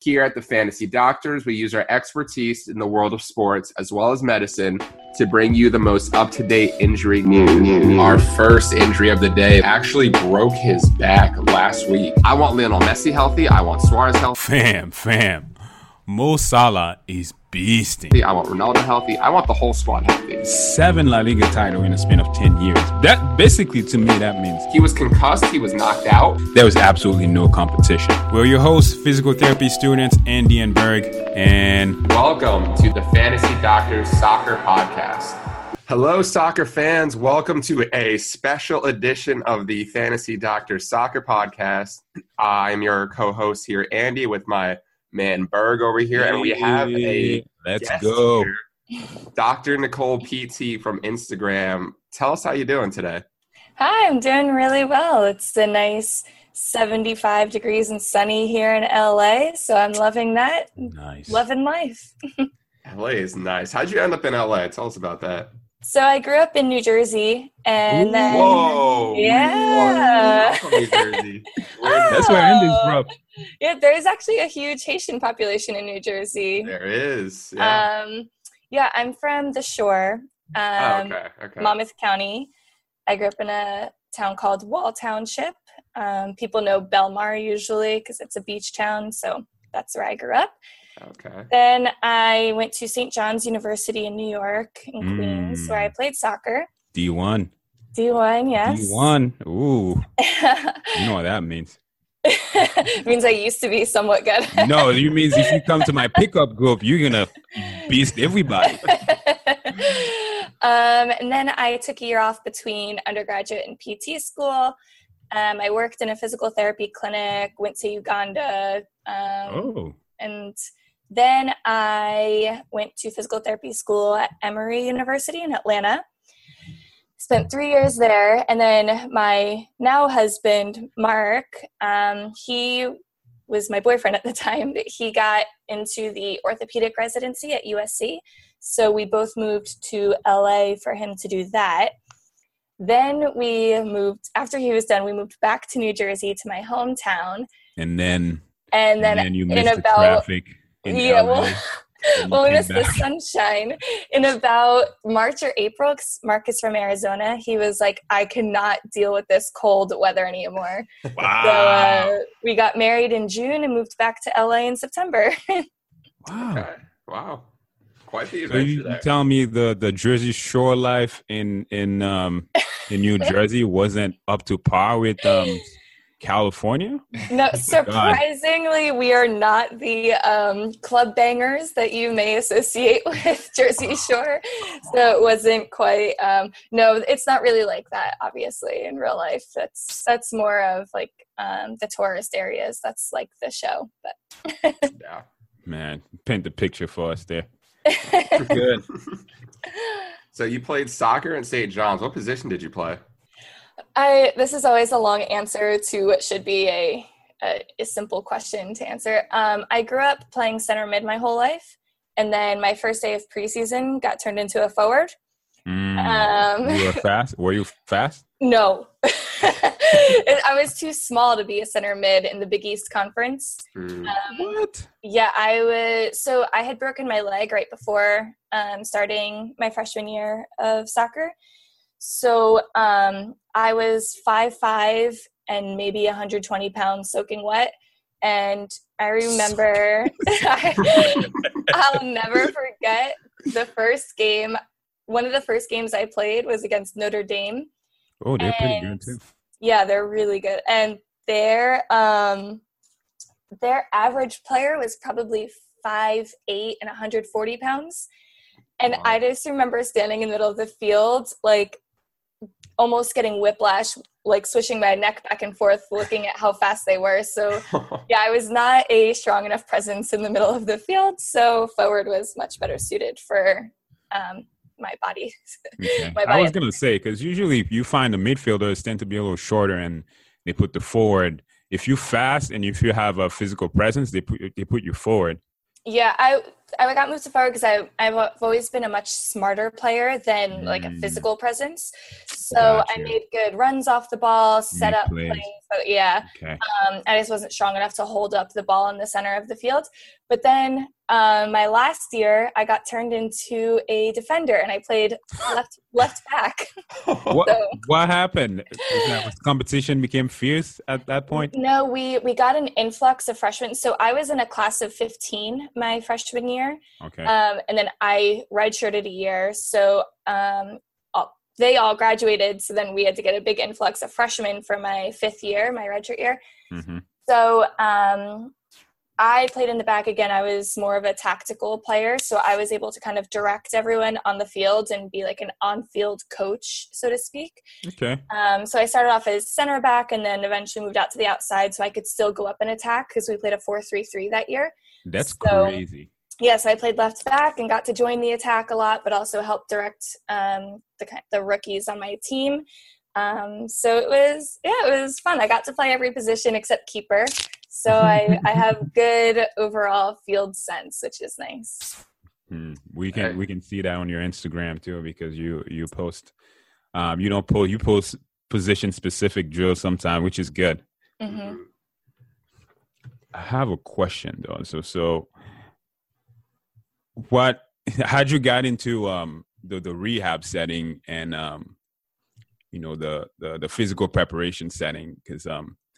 Here at the Fantasy Doctors, we use our expertise in the world of sports as well as medicine to bring you the most up-to-date injury news. Our first injury of the day actually broke his back last week. I want Lionel Messi healthy. I want Suarez healthy. Fam. Mo Salah is beasting. I want Ronaldo healthy. I want the whole squad healthy. 7 La Liga title in a span of 10 years. That basically, to me, that means he was concussed. He was knocked out. There was absolutely no competition. We're your hosts, physical therapy students, Andy and Berg, and welcome to the Fantasy Doctors Soccer Podcast. Hello, soccer fans. Welcome to a special edition of the Fantasy Doctors Soccer Podcast. I'm your co-host here, Andy, with my man Berg over here, and we have a let's go here, Dr. Nicole PT from Instagram. Tell us how you're doing today. Hi, I'm doing really well. It's a nice 75 degrees and sunny here in LA, so I'm loving that. Nice. Loving life. LA is nice. How'd you end up in LA? Tell us about that. So I grew up in New Jersey, and then yeah, from New Jersey. That's where Andy's from. Yeah, there's actually a huge Haitian population in New Jersey. There is. Yeah. I'm from the Shore, okay. Monmouth County. I grew up in a town called Wall Township. People know Belmar usually because it's a beach town, so that's where I grew up. Okay. Then I went to St. John's University in New York, in Queens, where I played soccer. D1. D1, yes. D1. Ooh. You know what that means. It means I used to be somewhat good. No, it means if you come to my pickup group, you're going to beast everybody. And then I took a year off between undergraduate and PT school. I worked in a physical therapy clinic, went to Uganda. And then I went to physical therapy school at Emory University in Atlanta. Spent 3 years there. And then my now husband, Mark, he was my boyfriend at the time. He got into the orthopedic residency at USC. So we both moved to LA for him to do that. Then after he was done, we moved back to New Jersey to my hometown. And then you in missed about, the traffic in LA. We missed the sunshine. In about March or April, 'cause Mark is from Arizona, he was like, I cannot deal with this cold weather anymore. Wow. So we got married in June and moved back to LA in September. Wow. Okay. Wow. Quite the So adventure you there. tell me the Jersey Shore life in New Jersey wasn't up to par with California? No, surprisingly, we are not the club bangers that you may associate with Jersey Shore. So it wasn't quite. No, it's not really like that. Obviously, in real life, that's more of like the tourist areas. That's like the show. But Yeah. Man, paint the picture for us there. Good. So you played soccer in St. John's. What position did you play? This is always a long answer to what should be a simple question to answer. I grew up playing center mid my whole life, and then my first day of preseason got turned into a forward. You were fast? Were you fast? No. I was too small to be a center mid in the Big East Conference. What? Yeah, so I had broken my leg right before starting my freshman year of soccer. So I was 5'5" and maybe 120 pounds soaking wet. And I remember, I'll never forget the first game. One of the first games I played was against Notre Dame. Oh, they're pretty good too. Yeah, they're really good. And their average player was probably 5'8" and 140 pounds. And Wow. I just remember standing in the middle of the field, like almost getting whiplash, like swishing my neck back and forth, looking at how fast they were. So yeah, I was not a strong enough presence in the middle of the field. So forward was much better suited for my body. Okay. My I body. was going to say, because usually you find the midfielders tend to be a little shorter and they put the forward. If you fast and if you have a physical presence, they put you forward. Yeah, I got moved to forward because I've always been a much smarter player than like a physical presence. So I made good runs off the ball, set up plays. So yeah, okay. I just wasn't strong enough to hold up the ball in the center of the field. But then my last year, I got turned into a defender, and I played left back. What happened? Competition became fierce at that point? No, we got an influx of freshmen. So I was in a class of 15 my freshman year. Okay. And then I redshirted a year. So they all graduated. So then we had to get a big influx of freshmen for my fifth year, my redshirt year. Mm-hmm. So I played in the back again. I was more of a tactical player, so I was able to kind of direct everyone on the field and be like an on-field coach, so to speak. Okay. So I started off as center back and then eventually moved out to the outside so I could still go up and attack because we played a 4-3-3 that year. That's crazy. Yeah, so I played left back and got to join the attack a lot, but also helped direct the rookies on my team. So it was fun. I got to play every position except keeper. So I have good overall field sense, which is nice. We can see that on your Instagram too, because you post you post position specific drills sometimes, which is good. Mm-hmm. I have a question though. So how'd you got into the rehab setting and the physical preparation setting? Because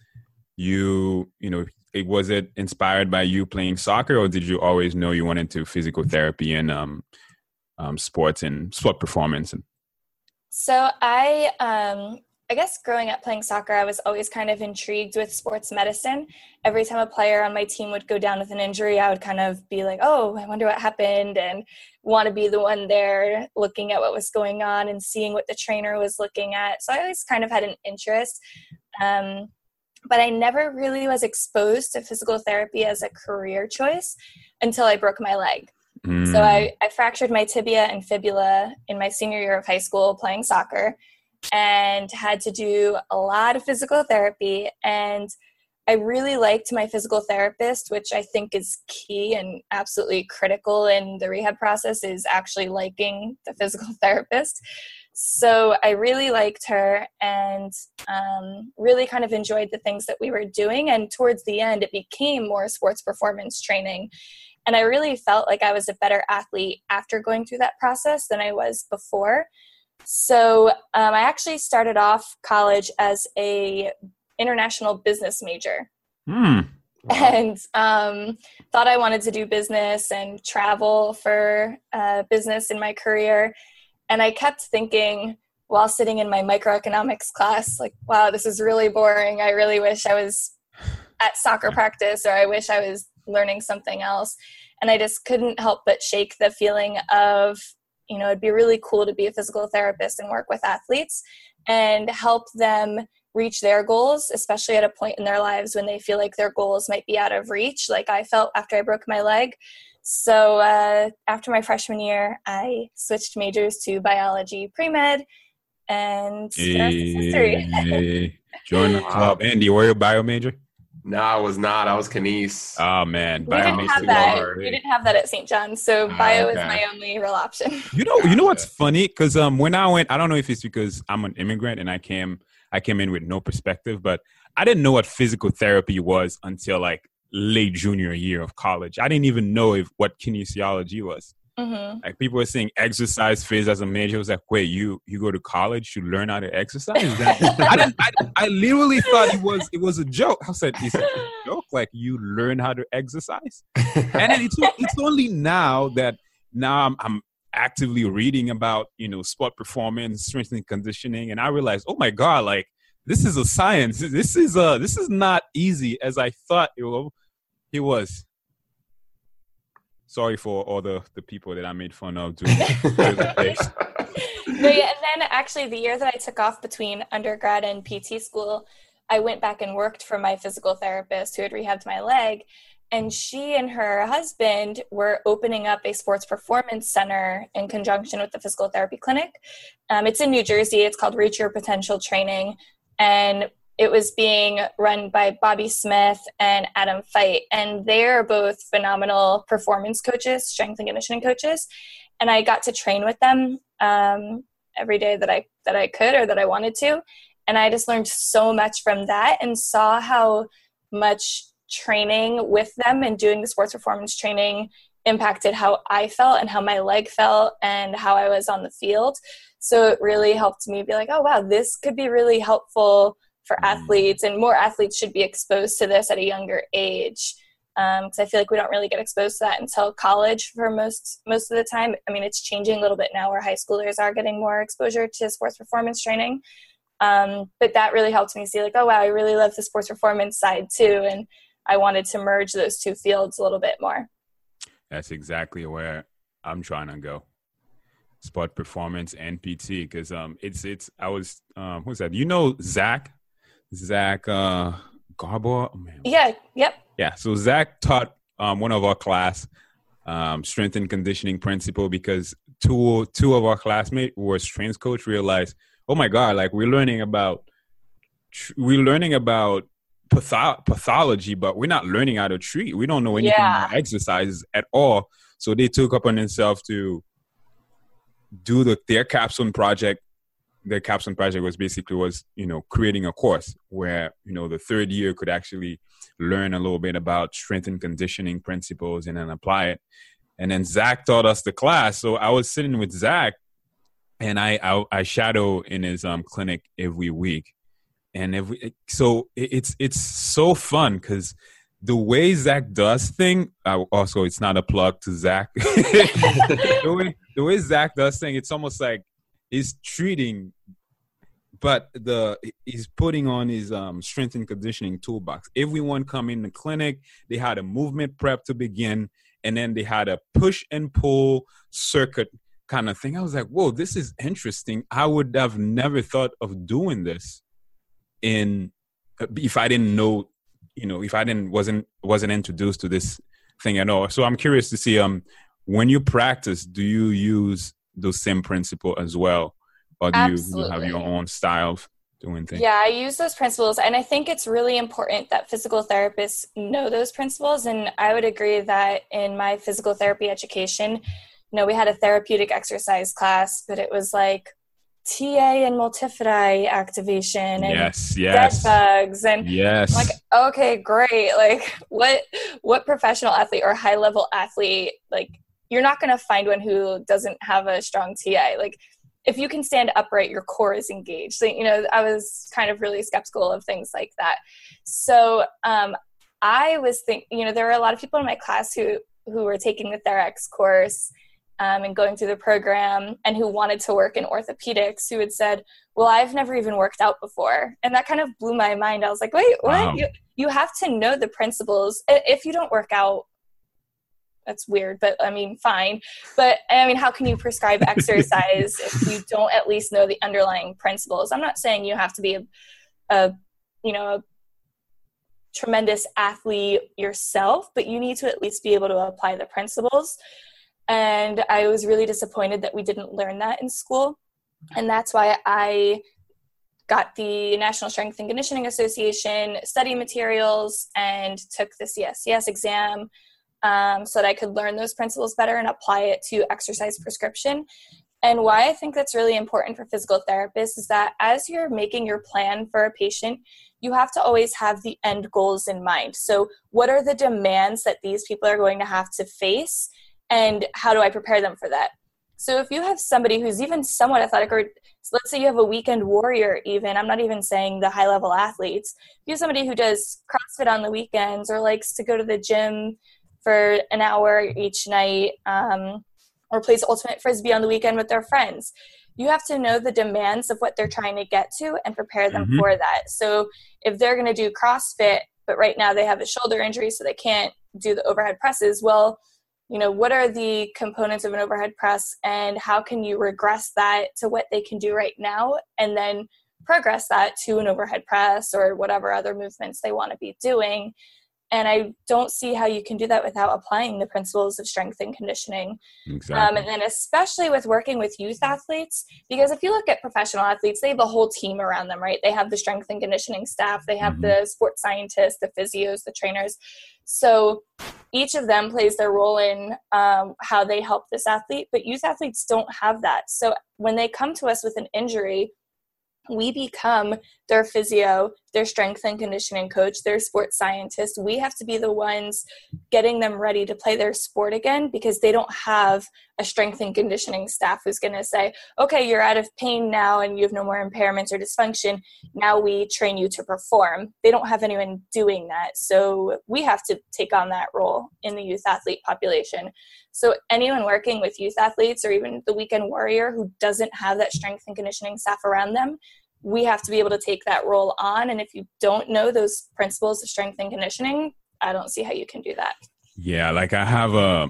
was it inspired by you playing soccer, or did you always know you went into physical therapy and sports and sport performance? So I guess growing up playing soccer, I was always kind of intrigued with sports medicine. Every time a player on my team would go down with an injury, I would kind of be like, oh, I wonder what happened, and want to be the one there looking at what was going on and seeing what the trainer was looking at. So I always kind of had an interest. But I never really was exposed to physical therapy as a career choice until I broke my leg. So I fractured my tibia and fibula in my senior year of high school playing soccer and had to do a lot of physical therapy. And I really liked my physical therapist, which I think is key and absolutely critical in the rehab process, is actually liking the physical therapist. So I really liked her and really kind of enjoyed the things that we were doing. And towards the end, it became more sports performance training. And I really felt like I was a better athlete after going through that process than I was before. So I actually started off college as a international business major. And thought I wanted to do business and travel for business in my career. And I kept thinking while sitting in my microeconomics class, like, wow, this is really boring. I really wish I was at soccer practice, or I wish I was learning something else. And I just couldn't help but shake the feeling of, it'd be really cool to be a physical therapist and work with athletes and help them reach their goals, especially at a point in their lives when they feel like their goals might be out of reach, like I felt after I broke my leg. So after my freshman year, I switched majors to biology pre-med, and the rest is history. Join the club. Andy, were you a bio major? No, I was not. I was kinese. Oh, man. We didn't have that. We didn't have that at St. John's, so bio is my only real option. You know what's funny? Because when I went, I don't know if it's because I'm an immigrant and I came in with no perspective, but I didn't know what physical therapy was until like late junior year of college. I didn't even know what kinesiology was. Mm-hmm. Like people were saying exercise phase as a major. I was like, wait, you go to college to learn how to exercise? I literally thought it was a joke. I said, is it a joke? Like you learn how to exercise? And then it's only now I'm actively reading about, sport performance, strength and conditioning. And I realized, oh my God, like this is a science. This is not easy as I thought it was. Sorry for all the people that I made fun of. No, yeah, and then actually the year that I took off between undergrad and PT school, I went back and worked for my physical therapist who had rehabbed my leg. And she and her husband were opening up a sports performance center in conjunction with the physical therapy clinic. It's in New Jersey. It's called Reach Your Potential Training. And it was being run by Bobby Smith and Adam Feit, and they're both phenomenal performance coaches, strength and conditioning coaches. And I got to train with them every day that I could or that I wanted to. And I just learned so much from that and saw how much training with them and doing the sports performance training impacted how I felt and how my leg felt and how I was on the field. So it really helped me be like, oh, wow, this could be really helpful for athletes, and more athletes should be exposed to this at a younger age. Because I feel like we don't really get exposed to that until college for most of the time. I mean, it's changing a little bit now where high schoolers are getting more exposure to sports performance training. But that really helped me see like, oh, wow, I really love the sports performance side too. And I wanted to merge those two fields a little bit more. That's exactly where I'm trying to go. Sport performance and PT. Because who's that? You know, Zach Garbo? Oh, man. Yeah. Yep. Yeah. So Zach taught one of our class strength and conditioning principle, because two of our classmates who were strength coach realized, oh my God, like we're learning about pathology, but we're not learning how to treat. We don't know anything about exercises at all. So they took upon themselves to do their capstone project. Their capstone project was creating a course where, the third year could actually learn a little bit about strength and conditioning principles and then apply it. And then Zach taught us the class. So I was sitting with Zach, and I shadow in his clinic every week. And it's so fun because the way Zach does thing, also it's not a plug to Zach. the way Zach does thing, it's almost like he's treating, but he's putting on his strength and conditioning toolbox. Everyone come in the clinic, they had a movement prep to begin, and then they had a push and pull circuit kind of thing. I was like, whoa, this is interesting. I would have never thought of doing this if I didn't know, if I wasn't introduced to this thing at all. So I'm curious to see, when you practice, do you use those same principle as well? Or do you have your own style of doing things? Yeah, I use those principles. And I think it's really important that physical therapists know those principles. And I would agree that in my physical therapy education, we had a therapeutic exercise class, but it was like TA and multifidi activation and dead bugs. And I'm like, okay, great. Like what professional athlete or high level athlete, like you're not going to find one who doesn't have a strong TA. Like if you can stand upright, your core is engaged. So, I was kind of really skeptical of things like that. So I was thinking, there were a lot of people in my class who were taking the TheraX course and going through the program and who wanted to work in orthopedics, who had said, well, I've never even worked out before. And that kind of blew my mind. I was like, wait, what? Wow. You have to know the principles. If you don't work out, that's weird, but I mean, fine. But I mean, how can you prescribe exercise if you don't at least know the underlying principles? I'm not saying you have to be a tremendous athlete yourself, but you need to at least be able to apply the principles. And I was really disappointed that we didn't learn that in school. And that's why I got the National Strength and Conditioning Association study materials and took the CSCS exam so that I could learn those principles better and apply it to exercise prescription. And why I think that's really important for physical therapists is that as you're making your plan for a patient, you have to always have the end goals in mind. So what are the demands that these people are going to have to face? And how do I prepare them for that? So if you have somebody who's even somewhat athletic, or let's say you have a weekend warrior even, I'm not even saying the high-level athletes. If you have somebody who does CrossFit on the weekends or likes to go to the gym for an hour each night or plays Ultimate Frisbee on the weekend with their friends, you have to know the demands of what they're trying to get to and prepare them for that. So if they're going to do CrossFit, but right now they have a shoulder injury so they can't do the overhead presses, well, what are the components of an overhead press and how can you regress that to what they can do right now and then progress that to an overhead press or whatever other movements they want to be doing. And I don't see how you can do that without applying the principles of strength and conditioning. Exactly. And then especially with working with youth athletes, because if you look at professional athletes, they have a whole team around them, right? They have the strength and conditioning staff. They have the sports scientists, the physios, the trainers. So each of them plays their role in how they help this athlete, but youth athletes don't have that. So when they come to us with an injury, we become their physio, their strength and conditioning coach, their sports scientist. We have to be the ones getting them ready to play their sport again, because they don't have a strength and conditioning staff who's going to say, okay, you're out of pain now and you have no more impairments or dysfunction. Now we train you to perform. They don't have anyone doing that. So we have to take on that role in the youth athlete population. So anyone working with youth athletes, or even the weekend warrior who doesn't have that strength and conditioning staff around them, we have to be able to take that role on. And if you don't know those principles of strength and conditioning, I don't see how you can do that. Yeah, like I have a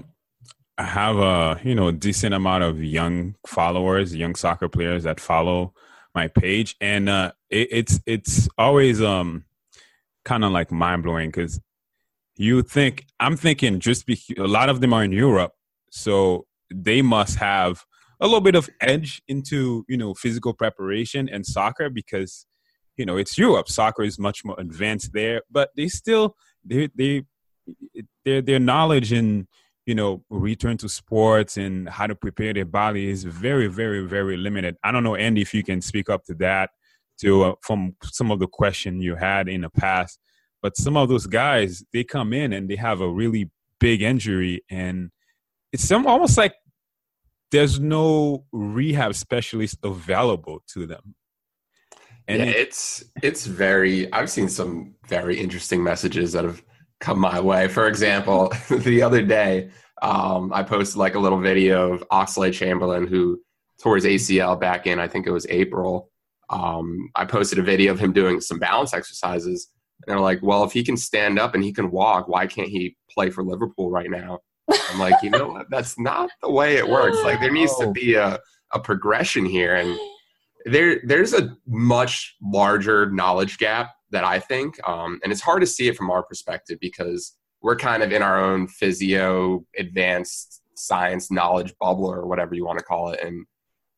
decent amount of young followers, young soccer players that follow my page, and it's always kind of like mind blowing, because I'm thinking a lot of them are in Europe, so they must have a little bit of edge into, physical preparation and soccer, because, it's Europe. Soccer is much more advanced there, but they still, their knowledge in, return to sports and how to prepare their body is very, very, very limited. I don't know, Andy, if you can speak up to that, from some of the question you had in the past, but some of those guys, they come in and they have a really big injury, and it's almost like there's no rehab specialist available to them. And it's very, I've seen some very interesting messages that have come my way. For example, the other day, I posted like a little video of Oxlade-Chamberlain, who tore his ACL back in, I think it was April. I posted a video of him doing some balance exercises, and they're like, well, if he can stand up and he can walk, why can't he play for Liverpool right now? I'm like, you know what? That's not the way it works. Like, there needs to be a progression here. And there's a much larger knowledge gap that I think, and it's hard to see it from our perspective, because we're kind of in our own physio, advanced science knowledge bubble, or whatever you want to call it. And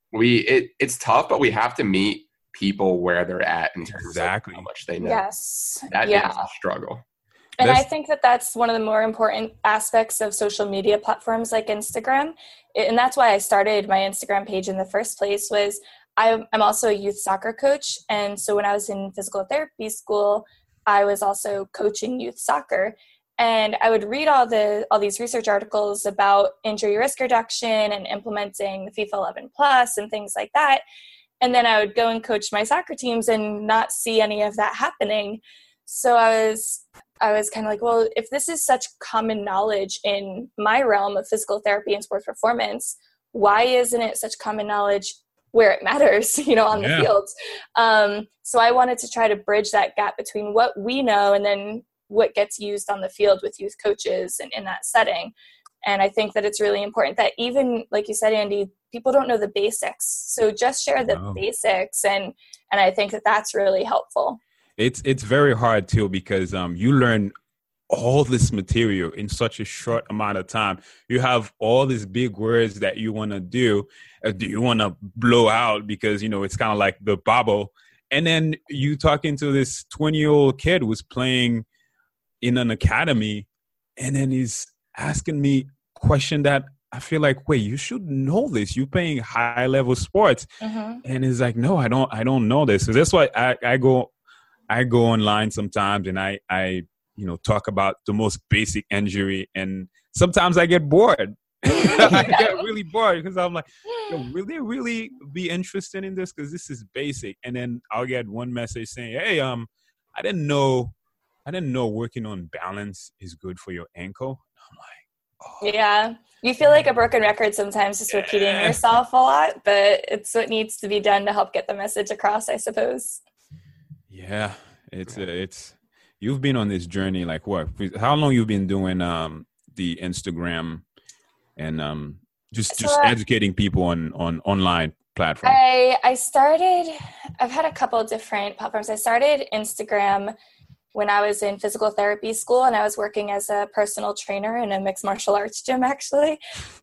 it's tough, but we have to meet people where they're at in terms of how much they know. Yes. That is a struggle. And I think that's one of the more important aspects of social media platforms like Instagram. And that's why I started my Instagram page in the first place. Was I'm also a youth soccer coach. And so when I was in physical therapy school, I was also coaching youth soccer. And I would read all these research articles about injury risk reduction and implementing the FIFA 11 Plus and things like that. And then I would go and coach my soccer teams and not see any of that happening. So I was kind of like, well, if this is such common knowledge in my realm of physical therapy and sports performance, why isn't it such common knowledge where it matters, on the fields? So I wanted to try to bridge that gap between what we know and then what gets used on the field with youth coaches and in that setting. And I think that it's really important that, even like you said, Andy, people don't know the basics. So just share the basics. And I think that that's really helpful. It's very hard too, because you learn all this material in such a short amount of time. You have all these big words that you want to do you want to blow out, because it's kind of like the bubble, and then you talking to this 20-year-old kid who's playing in an academy, and then he's asking me a question that I feel like, wait, you should know this. You're playing high level sports, and he's like, no, I don't know this. So that's why I go online sometimes, and I talk about the most basic injury, and sometimes I get bored. I get really bored, because I'm like, will they really be interested in this? Because this is basic. And then I'll get one message saying, hey, I didn't know working on balance is good for your ankle. I'm like, yeah, you feel like a broken record sometimes, just repeating yourself a lot, but it's what needs to be done to help get the message across, I suppose. Yeah, it's you've been on this journey, like what? How long you've been doing the Instagram and just educating people on online platforms? I've had a couple of different platforms. I started Instagram when I was in physical therapy school, and I was working as a personal trainer in a mixed martial arts gym, actually.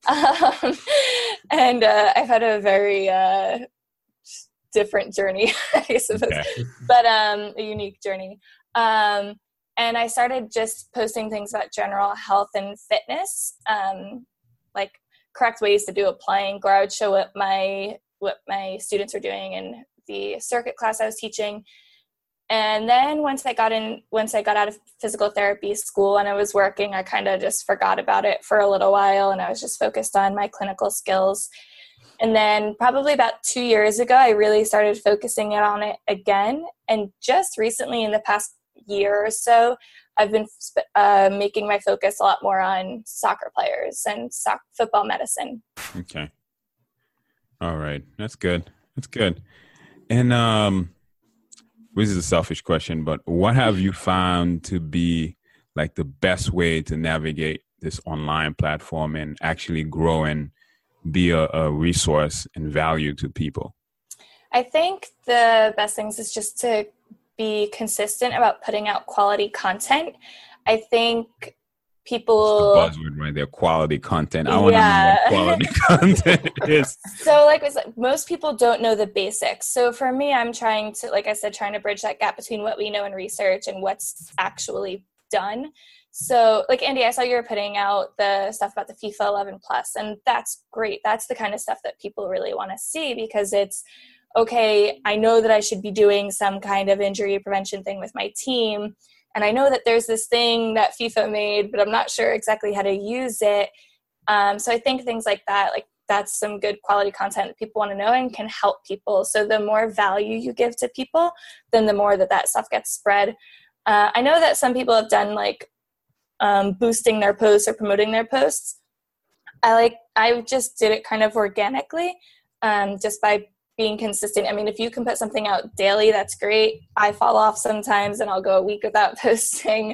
And I've had a very different journey, I suppose, but a unique journey. And I started just posting things about general health and fitness, like correct ways to do a plank, or I would show what my students were doing in the circuit class I was teaching. And then once I got out of physical therapy school and I was working, I kind of just forgot about it for a little while, and I was just focused on my clinical skills. And then probably about 2 years ago, I really started focusing on it again. And just recently, in the past year or so, I've been making my focus a lot more on soccer players and football medicine. Okay. All right. That's good. And this is a selfish question, but what have you found to be like the best way to navigate this online platform and actually grow and be a resource and value to people? I think the best things is just to be consistent about putting out quality content. I think people... That's the buzzword right there, quality content. I want to know what quality content is. So like most people don't know the basics. So for me, I'm trying to bridge that gap between what we know in research and what's actually done. So like, Andy, I saw you were putting out the stuff about the FIFA 11 Plus, and that's great. That's the kind of stuff that people really want to see, because it's, okay, I know that I should be doing some kind of injury prevention thing with my team. And I know that there's this thing that FIFA made, but I'm not sure exactly how to use it. So I think things like that, like that's some good quality content that people want to know and can help people. So the more value you give to people, then the more that stuff gets spread. I know that some people have done like boosting their posts or promoting their posts. I just did it kind of organically, just by being consistent. I mean, if you can put something out daily, that's great. I fall off sometimes and I'll go a week without posting.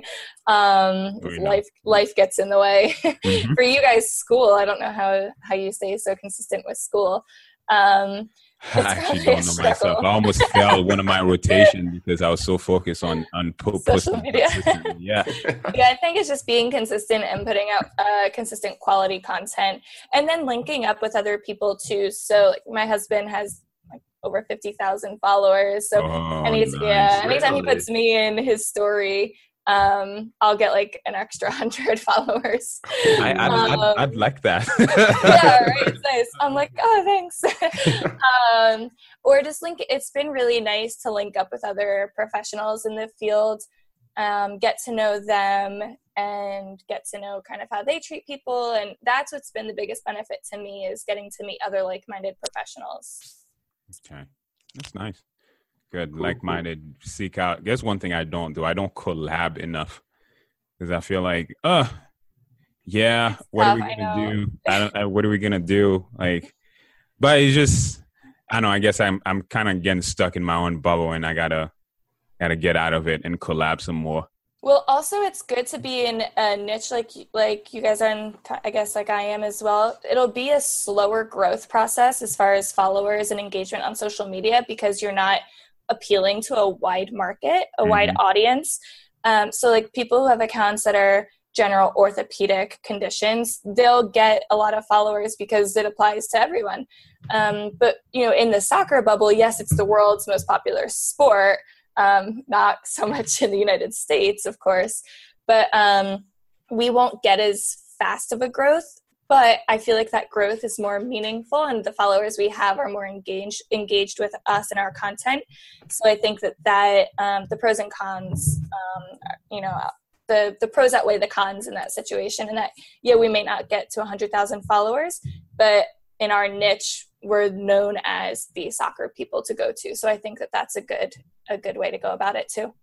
Life gets in the way. Mm-hmm. For you guys, school, I don't know how you stay so consistent with school. I actually don't know myself. I almost failed one of my rotations because I was so focused on social media. Yeah, I think it's just being consistent and putting out consistent quality content, and then linking up with other people too. So like, my husband has like over 50,000 followers. So anytime he puts me in his story, I'll get like an extra 100 followers. I'd like that. Yeah, right. It's nice. I'm like, oh, thanks. Or just it's been really nice to link up with other professionals in the field, get to know them and get to know kind of how they treat people. And that's what's been the biggest benefit to me, is getting to meet other like-minded professionals. Okay. That's nice. Good. Like-minded, seek out. Guess one thing I don't do, I don't collab enough, because I feel like, what are we gonna do? What are we gonna do? Like, but it's just, I don't know. I guess I'm kind of getting stuck in my own bubble, and I gotta get out of it and collab some more. Well, also it's good to be in a niche like you guys are in, I guess, like I am as well. It'll be a slower growth process as far as followers and engagement on social media, because you're not appealing to a wide market, wide audience. So like people who have accounts that are general orthopedic conditions, they'll get a lot of followers because it applies to everyone. But, in the soccer bubble, yes, it's the world's most popular sport. Not so much in the United States, of course, but we won't get as fast of a growth. But I feel like that growth is more meaningful, and the followers we have are more engaged with us and our content. So I think that the pros and cons, the pros outweigh the cons in that situation. And that, we may not get to 100,000 followers, but in our niche, we're known as the soccer people to go to. So I think that that's a good way to go about it too.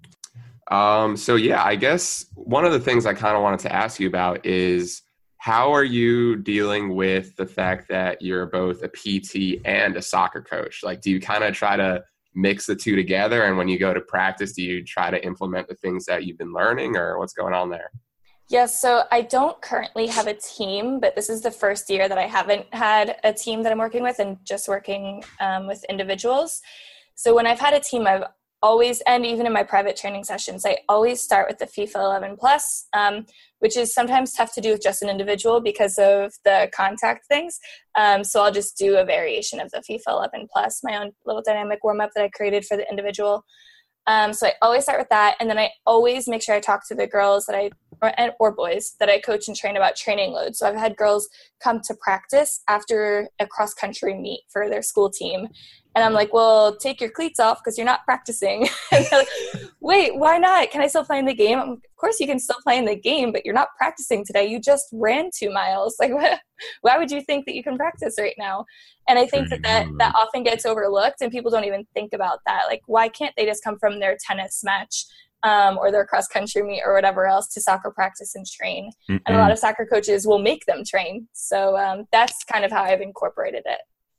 I guess one of the things I kind of wanted to ask you about is, how are you dealing with the fact that you're both a PT and a soccer coach? Like, do you kind of try to mix the two together? And when you go to practice, do you try to implement the things that you've been learning, or what's going on there? Yes, so I don't currently have a team, but this is the first year that I haven't had a team that I'm working with, and just working with individuals. So when I've had a team, I've always, and even in my private training sessions, I always start with the FIFA 11 Plus, which is sometimes tough to do with just an individual because of the contact things. So I'll just do a variation of the FIFA 11 Plus, my own little dynamic warm-up that I created for the individual. So I always start with that, and then I always make sure I talk to the girls that or boys that I coach and train about training load. So I've had girls come to practice after a cross-country meet for their school team, and I'm like, well, take your cleats off because you're not practicing. And they're like, wait, why not? Can I still play in the game? Of course you can still play in the game, but you're not practicing today. You just ran 2 miles. Like, why would you think that you can practice right now? And I think that often gets overlooked, and people don't even think about that. Like, why can't they just come from their tennis match or their cross-country meet or whatever else to soccer practice and train? Mm-mm. And a lot of soccer coaches will make them train. So that's kind of how I've incorporated it.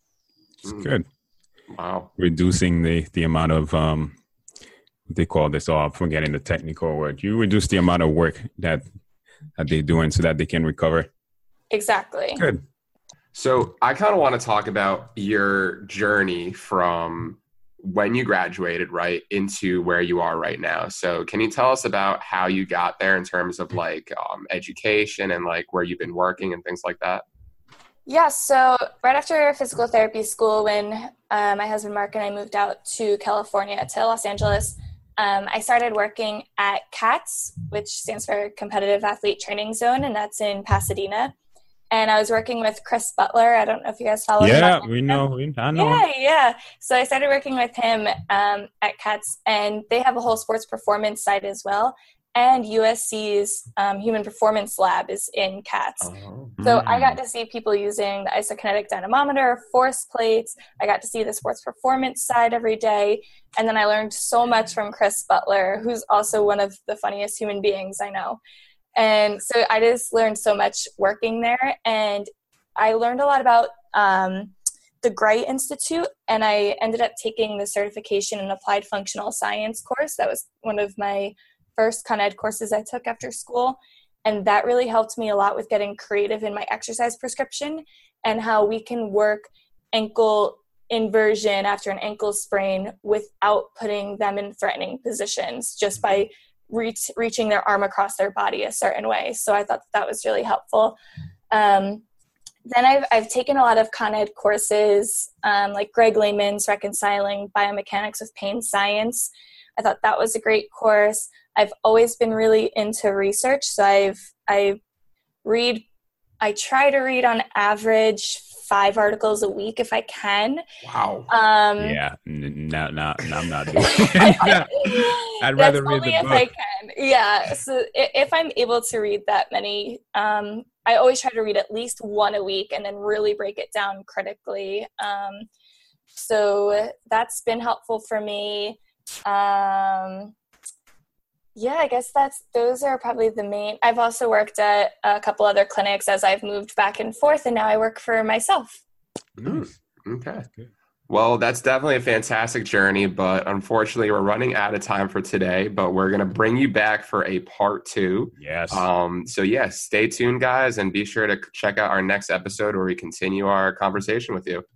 Good. Wow. Reducing the amount of, what they call this, I'm forgetting the technical word. You reduce the amount of work that they're doing so that they can recover. Exactly. Good. So I kind of want to talk about your journey from when you graduated, right, into where you are right now. So can you tell us about how you got there in terms of like education and like where you've been working and things like that? Yeah, so right after physical therapy school, when my husband Mark and I moved out to California, to Los Angeles, I started working at CATS, which stands for Competitive Athlete Training Zone, and that's in Pasadena. And I was working with Chris Butler. I don't know if you guys follow him. Yeah, we know. I know. Yeah. So I started working with him at CATS, and they have a whole sports performance side as well. And USC's Human Performance Lab is in CATS. So I got to see people using the isokinetic dynamometer, force plates. I got to see the sports performance side every day. And then I learned so much from Chris Butler, who's also one of the funniest human beings I know. And so I just learned so much working there. And I learned a lot about the Gray Institute, and I ended up taking the certification in applied functional science course. That was one of my first Con Ed courses I took after school. And that really helped me a lot with getting creative in my exercise prescription and how we can work ankle inversion after an ankle sprain without putting them in threatening positions, just by reaching their arm across their body a certain way. So I thought that was really helpful. Then I've taken a lot of Con Ed courses, like Greg Lehman's Reconciling Biomechanics with Pain Science. I thought that was a great course. I've always been really into research, so I try to read on average 5 articles a week if I can. Wow. Yeah. No, I'm not doing it. I'd rather read the book. If I can. Yeah. So if I'm able to read that many, I always try to read at least 1 a week and then really break it down critically. So that's been helpful for me. Yeah, I guess those are probably the main. I've also worked at a couple other clinics as I've moved back and forth, and now I work for myself. Okay. Well, that's definitely a fantastic journey, but unfortunately we're running out of time for today, but we're going to bring you back for a part 2. Yes. So yes, stay tuned guys, and be sure to check out our next episode where we continue our conversation with you.